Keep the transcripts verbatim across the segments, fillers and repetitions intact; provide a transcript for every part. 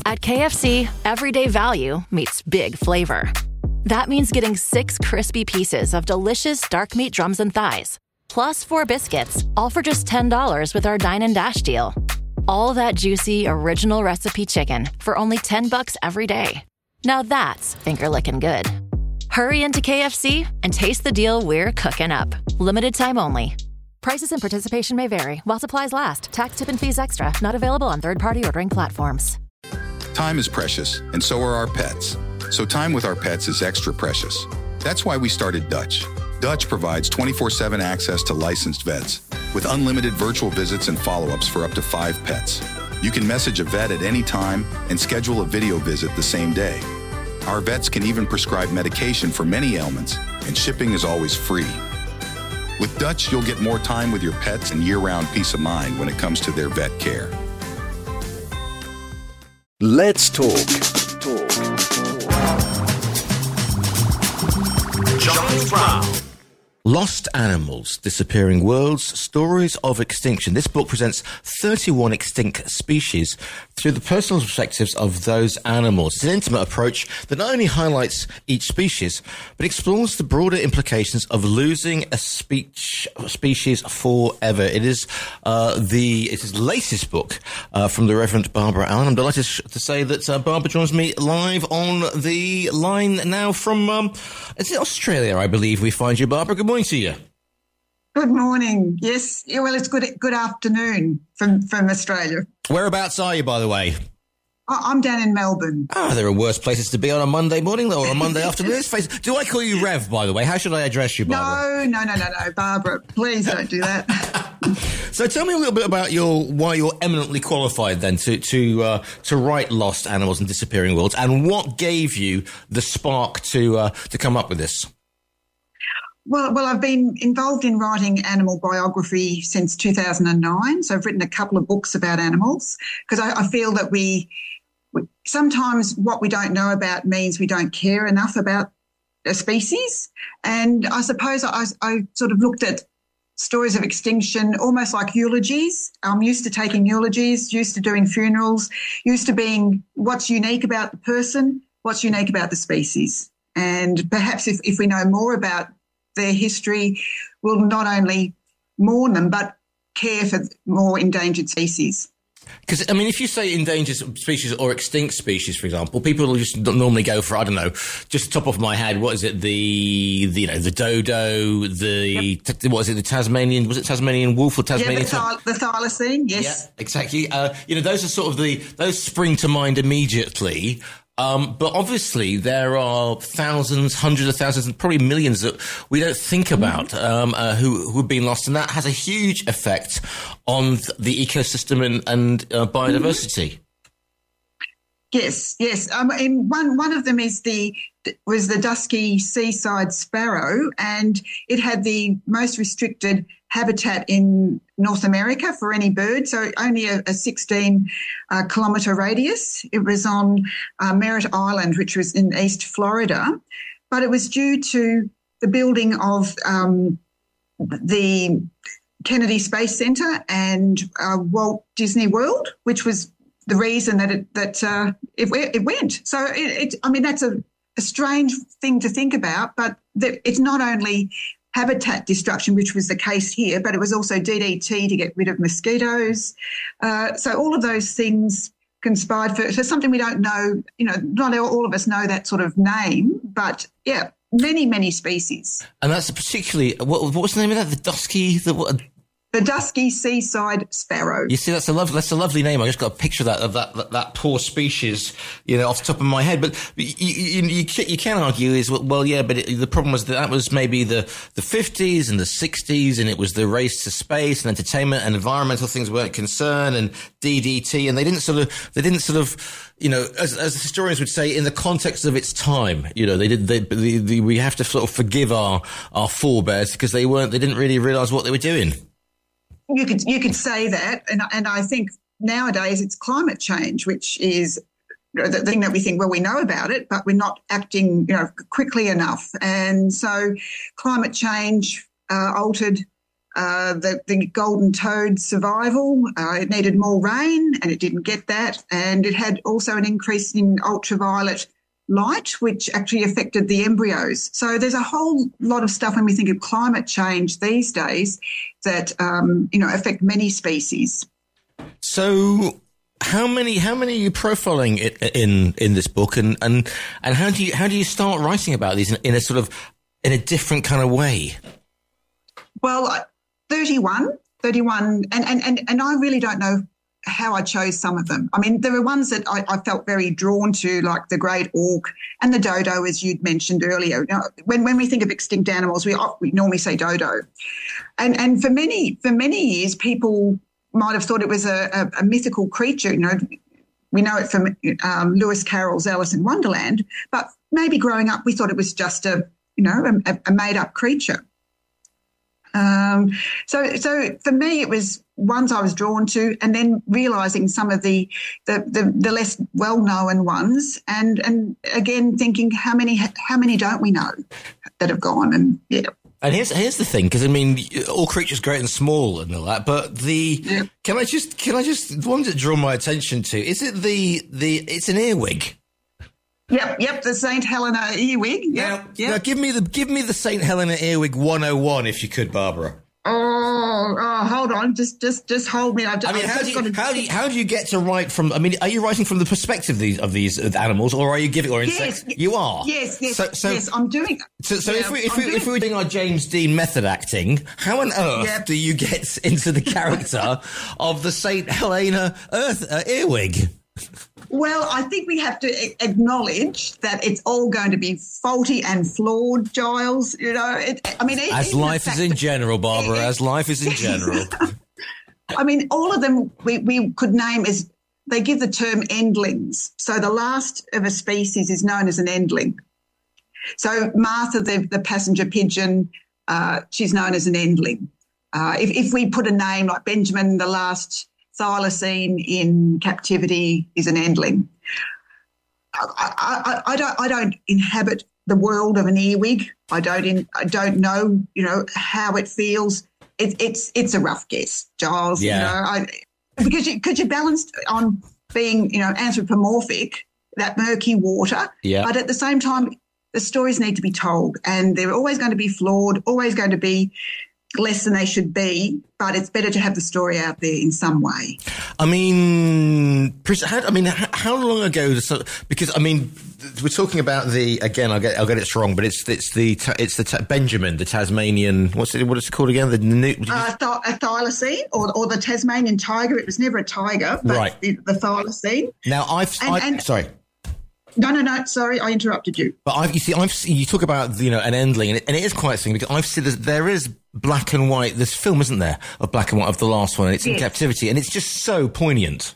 At K F C, everyday value meets big flavor. That means getting six crispy pieces of delicious dark meat drums and thighs, plus four biscuits, all for just ten dollars with our Dine and Dash deal. All that juicy, original recipe chicken for only ten bucks every day. Now that's finger-licking good. Hurry into K F C and taste the deal we're cooking up. Limited time only. Prices and participation may vary while supplies last. Tax, tip, and fees extra. Not available on third-party ordering platforms. Time is precious, and so are our pets. So time with our pets is extra precious. That's why we started Dutch. Dutch provides twenty-four seven access to licensed vets with unlimited virtual visits and follow-ups for up to five pets. You can message a vet at any time and schedule a video visit the same day. Our vets can even prescribe medication for many ailments, and shipping is always free. With Dutch, you'll get more time with your pets and year-round peace of mind when it comes to their vet care. Let's talk. Talk. John Brown. Lost Animals, Disappearing Worlds, Stories of Extinction. This book presents thirty-one extinct species through the personal perspectives of those animals. It's an intimate approach that not only highlights each species, but explores the broader implications of losing a speech, species forever. It is uh, the it is the latest book uh, from the Reverend Barbara Allen. I'm delighted to say that uh, Barbara joins me live on the line now from, um, is it Australia, I believe we find you, Barbara? Good morning. Morning to you. Good morning. Yes. Yeah, well, it's good good afternoon from, from Australia. Whereabouts are you, by the way? I'm down in Melbourne. Ah, there are worse places to be on a Monday morning or a Monday afternoon. Let's face it. Do I call you Rev, by the way? How should I address you, Barbara? No, no, no, no, no, Barbara. Please don't do that. So tell me a little bit about your why you're eminently qualified then to to uh, to write Lost Animals and Disappearing Worlds, and what gave you the spark to uh, to come up with this. Well, well, I've been involved in writing animal biography since two thousand nine. So I've written a couple of books about animals because I, I feel that we, we sometimes what we don't know about means we don't care enough about a species. And I suppose I, I sort of looked at stories of extinction almost like eulogies. I'm used to taking eulogies, used to doing funerals, used to being what's unique about the person, what's unique about the species. And perhaps if, if we know more about their history, will not only mourn them but care for more endangered species. Because, I mean, if you say endangered species or extinct species, for example, people will just normally go for, I don't know, just top of my head, what is it, the, the you know, the dodo, the, yep. t- what is it, the Tasmanian, was it Tasmanian wolf or Tasmanian? Yeah, the, thil- the thylacine, yes. Yeah, exactly. Uh, you know, those are sort of the, those spring to mind immediately. Um, but obviously there are thousands, hundreds of thousands, and probably millions that we don't think about, um, uh, who, who've been lost. And that has a huge effect on the ecosystem and, and uh, biodiversity. Yes, yes. Um, and one, one of them is the, was the dusky seaside sparrow, and it had the most restricted habitat in North America for any bird, so only a, a sixteen uh, kilometre radius. It was on uh, Merritt Island, which was in East Florida, but it was due to the building of um, the Kennedy Space Centre and uh, Walt Disney World, which was the reason that it that uh, it, it went. So, it, it, I mean, that's a, a strange thing to think about, but the, it's not only habitat destruction, which was the case here, but it was also D D T to get rid of mosquitoes. Uh, so all of those things conspired for, for something we don't know. You know, not all of us know that sort of name, but yeah, many, many species. And that's a particularly, what, what was the name of that? The dusky, the what? The dusky seaside sparrow. You see, that's a lovely, that's a lovely name. I just got a picture of that, of that, that, that poor species, you know, off the top of my head. But you, you, you, you can argue is, well, yeah, but it, the problem was that that was maybe the, the fifties and the sixties, and it was the race to space and entertainment and environmental things weren't concerned, and D D T, and they didn't sort of, they didn't sort of, you know, as, as historians would say, in the context of its time, you know, they did, they, the, the, we have to sort of forgive our, our forebears because they weren't, they didn't really realise what they were doing. You could you could say that, and and I think nowadays it's climate change, which is the thing that we think, well, we know about it, but we're not acting, you know, quickly enough. And so climate change uh, altered Uh, the, the golden toad survival, uh, it needed more rain and it didn't get that. And it had also an increase in ultraviolet light, which actually affected the embryos. So there's a whole lot of stuff when we think of climate change these days that, um, you know, affect many species. So how many how many are you profiling in in, in this book, and, and, and how do you how do you start writing about these in, in a sort of in a different kind of way? Well, thirty-one, thirty-one, and, and, and, and I really don't know how I chose some of them. I mean, there were ones that I, I felt very drawn to, like the great auk and the dodo, as you'd mentioned earlier. Now, when when we think of extinct animals, we we normally say dodo, and and for many for many years, people might have thought it was a, a, a mythical creature. You know, we know it from um, Lewis Carroll's Alice in Wonderland, but maybe growing up, we thought it was just a you know a, a made up creature. Um, so, so for me, it was ones I was drawn to, and then realising some of the, the, the, the less well-known ones, and, and again thinking how many how many don't we know that have gone, and yeah. And here's here's the thing, because I mean, all creatures great and small and all that, but the yeah. can I just can I just the ones that draw my attention to, is it the the it's an earwig? Yep, yep, the Saint Helena earwig. Yep, now, yep. now give me the give me the Saint Helena earwig one oh one if you could, Barbara. Oh, oh, hold on, just just just hold me. I've, I mean, I've how do, you, to... how do you how do you get to write from? I mean, are you writing from the perspective of these of these animals, or are you giving or yes, you are? Yes, yes, so, so, yes. I'm doing. So, so yeah, if we if I'm we doing... if we were doing our James Dean method acting, how on earth yep. do you get into the character of the Saint Helena Earth uh, earwig? Well, I think we have to acknowledge that it's all going to be faulty and flawed, Giles. You know, it, I mean, as life is in general, Barbara. As life is in general. I mean, all of them we, we could name as they give the term endlings. So the last of a species is known as an endling. So Martha, the, the passenger pigeon, uh, she's known as an endling. Uh, if, if we put a name like Benjamin, the last thylacine in captivity is an endling. I, I, I, don't. I don't inhabit the world of an earwig. I don't. In, I don't know. You know how it feels. It, it's it's a rough guess, Giles. Yeah. You know, I, because you because you're balanced on being you know anthropomorphic, that murky water. Yeah. But at the same time, the stories need to be told, and they're always going to be flawed. Always going to be less than they should be, but it's better to have the story out there in some way. I mean, how, I mean, how long ago? Because I mean, we're talking about the again. I'll get I'll get it wrong, but it's it's the it's the Benjamin, the Tasmanian. What's it? What is it called again? The new, uh, th- a thylacine, or or the Tasmanian tiger. It was never a tiger, but right. the, the thylacine. Now I've, and, I've and, sorry. No, no, no. Sorry, I interrupted you. But I've, you see, I've seen, you talk about you know an endling, and it, and it is quite something because I've seen this, there is black and white. This film, isn't there, of black and white of the last one? And it's yes. in captivity, and it's just so poignant.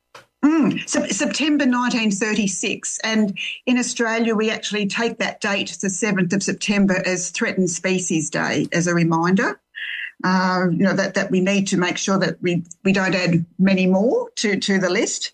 Mm. So, September nineteen thirty-six, and in Australia we actually take that date, the seventh of September, as Threatened Species Day, as a reminder. Uh, you know that that we need to make sure that we we don't add many more to to the list.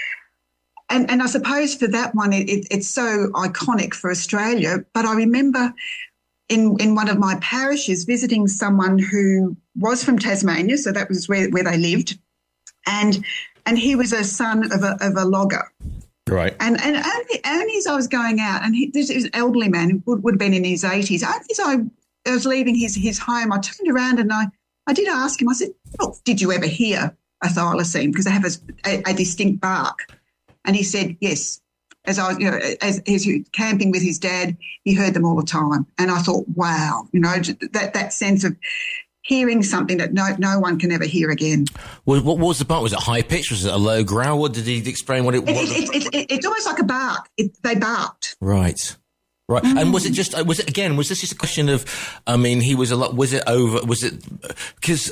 And, and I suppose for that one, it, it, it's so iconic for Australia. But I remember in in one of my parishes visiting someone who was from Tasmania, so that was where, where they lived, and and he was a son of a of a logger. Right. And and only, only as I was going out, and he, this is an elderly man who would, would have been in his eighties, only as I, I was leaving his, his home, I turned around and I, I did ask him, I said, oh, did you ever hear a thylacine? Because they have a, a, a distinct bark. And he said, yes. As I was, you know, as, as he was camping with his dad, he heard them all the time. And I thought, wow, you know, that, that sense of hearing something that no no one can ever hear again. Well, what was the bark? Was it high pitch? Was it a low growl? What did he explain? What it was? It, it, it, it, it's almost like a bark. It, they barked. Right. Right. Mm. And was it just, was it, again, was this just a question of, I mean, he was a lot, was it over, was it, because,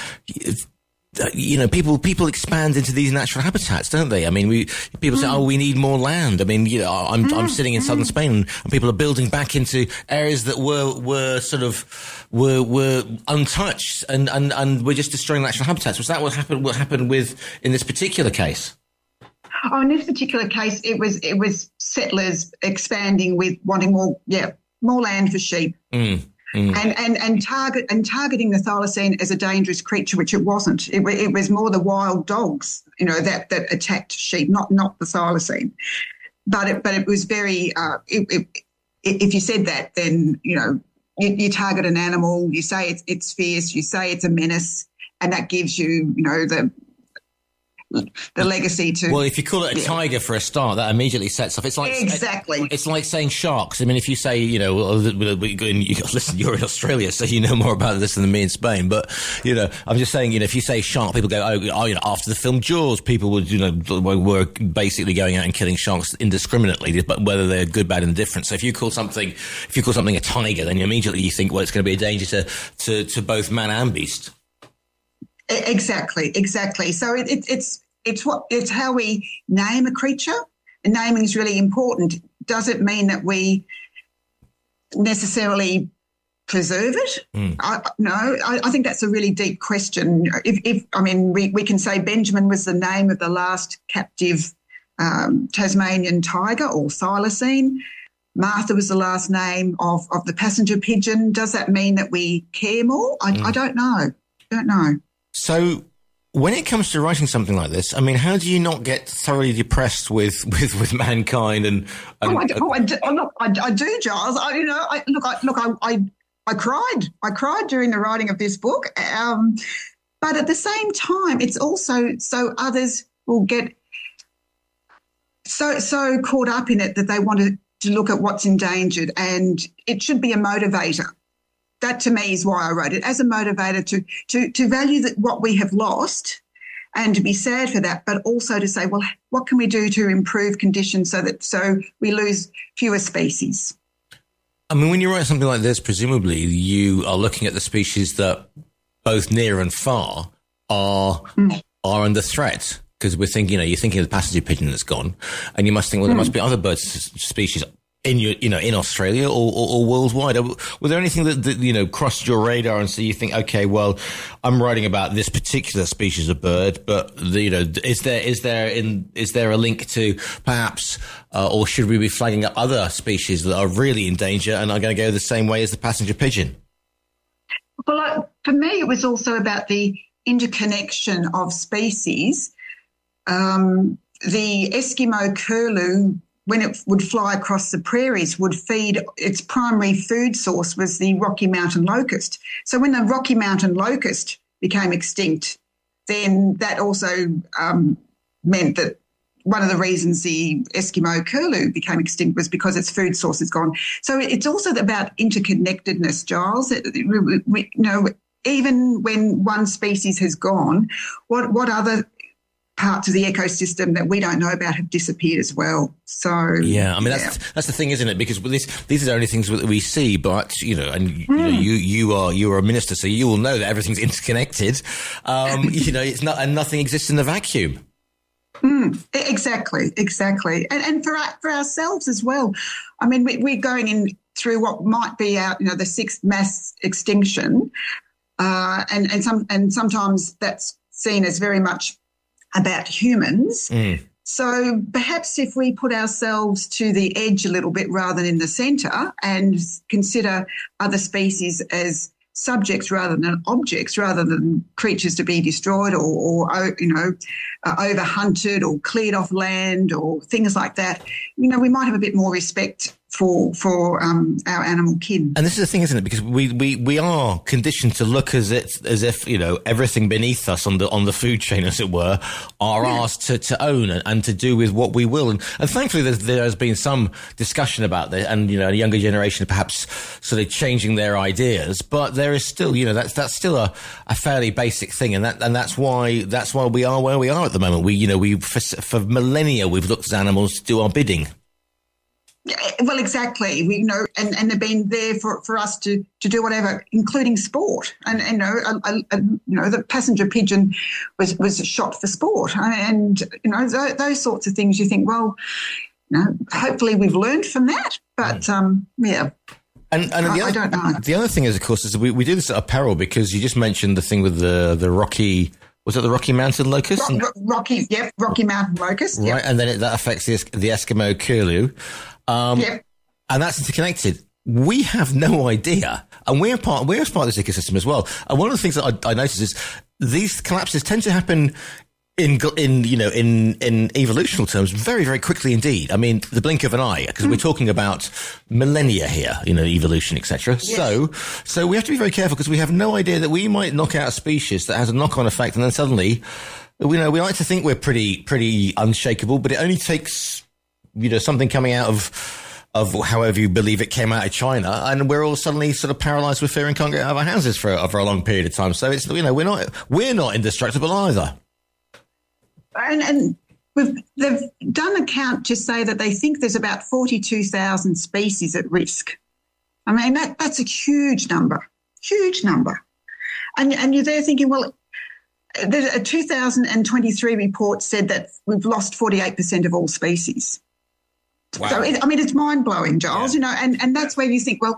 you know, people people expand into these natural habitats, don't they? I mean, we people mm. say, "Oh, we need more land." I mean, you know, I'm mm. I'm sitting in southern Spain, and people are building back into areas that were were sort of were were untouched, and and and we're just destroying natural habitats. Was that what happened? What happened with in this particular case? Oh, in this particular case, it was it was settlers expanding with wanting more, yeah, more land for sheep. Mm. Mm. And, and and target and targeting the thylacine as a dangerous creature, which it wasn't. It, it was more the wild dogs, you know, that, that attacked sheep, not not the thylacine. But it but it was very. Uh, it, it, if you said that, then you know you, you target an animal. You say it's it's fierce. You say it's a menace, and that gives you, you know, the. the legacy to... Well, if you call it a yeah. tiger for a start, that immediately sets off. It's like exactly. It's like saying sharks. I mean, if you say, you know, well, listen, you're in Australia, so you know more about this than me in Spain. But you know, I'm just saying, you know, if you say shark, people go, oh, oh you know, after the film Jaws, people would, you know, were basically going out and killing sharks indiscriminately, but whether they're good, bad, and different. So if you call something, if you call something a tiger, then immediately you think, well, it's going to be a danger to to, to both man and beast. Exactly, exactly. So it, it, it's it's what it's how we name a creature. And naming is really important. Does it mean that we necessarily preserve it? Mm. I, no, I, I think that's a really deep question. If, if I mean, we, we can say Benjamin was the name of the last captive um, Tasmanian tiger or thylacine. Martha was the last name of, of the passenger pigeon. Does that mean that we care more? I, mm. I don't know. I don't know. So when it comes to writing something like this, I mean, how do you not get thoroughly depressed with, with, with mankind? And, and oh, I do, oh, I do, oh, look, I, I do, Giles. I, you know, I, look, I, look, I, I, I cried. I cried during the writing of this book. Um, but at the same time, it's also so others will get so so caught up in it that they want to, to look at what's endangered, and it should be a motivator. That to me is why I wrote it, as a motivator to to to value that what we have lost and to be sad for that, but also to say, well, what can we do to improve conditions so that so we lose fewer species? I mean, when you write something like this, presumably you are looking at the species that both near and far are mm. are under threat. Because we're thinking, you know, you're thinking of the passenger pigeon that's gone, and you must think, well, there mm. must be other bird species in your, you know, in Australia or, or, or worldwide. Was there anything that, that, you know, crossed your radar and so you think, okay, well, I'm writing about this particular species of bird, but the, you know, is there is there in is there a link to perhaps, uh, or should we be flagging up other species that are really in danger and are going to go the same way as the passenger pigeon? Well, uh, for me, it was also about the interconnection of species. Um, the Eskimo curlew, when it would fly across the prairies, would feed, its primary food source was the Rocky Mountain locust. So when the Rocky Mountain locust became extinct, then that also um, meant that one of the reasons the Eskimo curlew became extinct was because its food source is gone. So it's also about interconnectedness, Giles. It, we, we, you know, even when one species has gone, what, what other parts of the ecosystem that we don't know about have disappeared as well. So yeah, I mean yeah. that's that's the thing, isn't it? Because this, these are the only things that we see. But you know, and mm. you know, you you are you are a minister, so you will know that everything's interconnected. Um, you know, it's not, and nothing exists in the vacuum. Mm, exactly, exactly, and and for for ourselves as well. I mean, we, we're going in through what might be our, you know, the sixth mass extinction, uh, and and some and sometimes that's seen as very much about humans. Mm. So perhaps if we put ourselves to the edge a little bit rather than in the centre and consider other species as subjects rather than objects, rather than creatures to be destroyed or, or you know, uh, over-hunted or cleared off land or things like that, you know, we might have a bit more respect for for um, our animal kin. And this is the thing, isn't it? Because we, we, we are conditioned to look as if, as if, you know, everything beneath us on the on the food chain, as it were, are yeah. ours to, to own and, and to do with what we will. And, and thankfully, there's, there has been some discussion about this, and, you know, a younger generation perhaps sort of changing their ideas. But there is still, you know, that's that's still a, a fairly basic thing, and that and that's why that's why we are where we are at the moment. We, you know, we for, for millennia we've looked at animals to do our bidding. Well, exactly. We you know, and, and they've been there for, for us to, to do whatever, including sport. And, and you know, a, a, a, you know, the passenger pigeon was, was shot for sport, and you know those, those sorts of things. You think, well, you know, hopefully we've learned from that. But um, yeah. And, and I, the other, I don't know. The other thing is, of course, is we, we do this at our peril, because you just mentioned the thing with the the Rocky. Was it the Rocky Mountain locust? Ro- Ro- Rocky, yep, Rocky Mountain locust. Yep. Right, and then it, that affects the, the Eskimo curlew. Um, yep. And that's interconnected. we have no idea. And we're part, we're part of this ecosystem as well. And one of the things that I, I notice is these collapses tend to happen in, in, you know, in, in evolutional terms very, very quickly indeed. I mean, the blink of an eye, because mm. we're talking about millennia here, you know, evolution, et cetera. Yes. So, so we have to be very careful because we have no idea that we might knock out a species that has a knock-on effect, and then suddenly, we know, we like to think we're pretty, pretty unshakable, but it only takes, you know, something coming out of, of however you believe it came out of China, and we're all suddenly sort of paralyzed with fear and can't get out of our houses for, for a long period of time. So it's, you know, we're not, we're not indestructible either. And, and we've, they've done a count to say that they think there's about forty-two thousand species at risk. I mean, that that's a huge number, huge number. And, and you're there thinking, well, a two thousand twenty-three report said that we've lost forty-eight percent of all species. Wow. So, it, I mean, it's mind-blowing, Giles, yeah. you know, and, and that's where you think, well,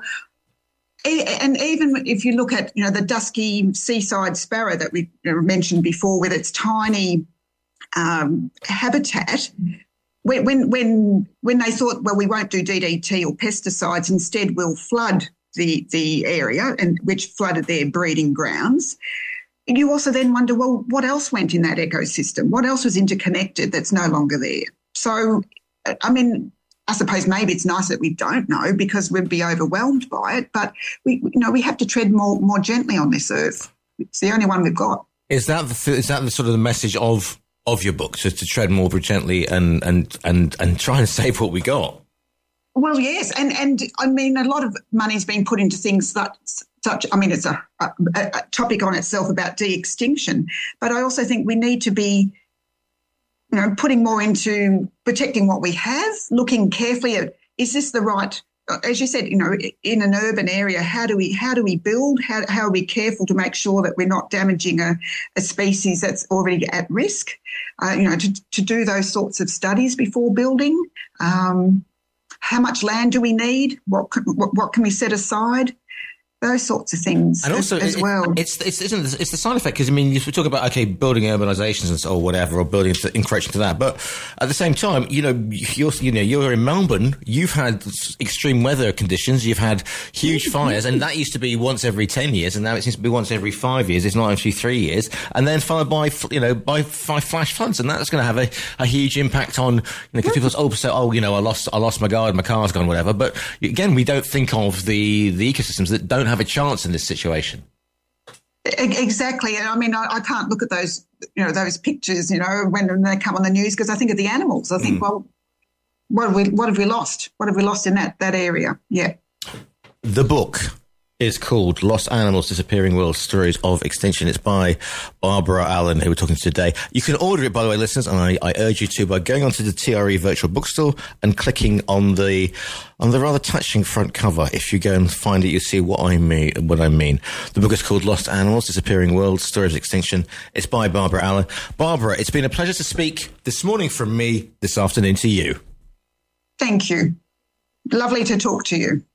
and even if you look at, you know, the dusky seaside sparrow that we mentioned before with its tiny um, habitat, when, when when when they thought, well, we won't do D D T or pesticides, instead we'll flood the, the area, and which flooded their breeding grounds, you also then wonder, well, what else went in that ecosystem? What else was interconnected that's no longer there? So, I mean, I suppose maybe it's nice that we don't know because we'd be overwhelmed by it, but we, you know, we have to tread more more gently on this earth. It's the only one we've got. Is that the is that the sort of the message of of your book, just to tread more gently and and and and try and save what we got? Well, yes, and and I mean, a lot of money's been put into things that such. I mean, it's a, a, a topic on itself about de-extinction, but I also think we need to be, you know, putting more into protecting what we have, looking carefully at, is this the right, as you said, you know, in an urban area, how do we how do we build? How, how are we careful to make sure that we're not damaging a, a species that's already at risk? Uh, you know, to, to do those sorts of studies before building. Um, how much land do we need? What, what, what can we set aside? Those sorts of things, and also as, as it, well. It's it's isn't it's the side effect because I mean we talk about okay building urbanizations and so, or whatever or building encroaching to that, but at the same time you know you're you know you're in Melbourne, you've had extreme weather conditions, you've had huge fires, and that used to be once every ten years, and now it seems to be once every five years. It's not actually three years, and then followed by you know by, by flash floods, and that's going to have a, a huge impact on you know because people say oh so oh you know I lost I lost my garden, my car's gone, whatever. But again, we don't think of the the ecosystems that don't have a chance in this situation. Exactly. I mean, I, I can't look at those, you know, those pictures, you know, when, when they come on the news because I think of the animals. I think, mm. well, what have we, what have we lost? What have we lost in that, that area? Yeah. The book is called Lost Animals, Disappearing World Stories of Extinction. It's by Barbara Allen, who we're talking to today. You can order it, by the way, listeners, and I, I urge you to by going onto the T R E virtual bookstore and clicking on the on the rather touching front cover. If you go and find it, you'll see what I mean. What I mean. The book is called Lost Animals, Disappearing World Stories of Extinction. It's by Barbara Allen. Barbara, it's been a pleasure to speak this morning from me, this afternoon to you. Thank you. Lovely to talk to you.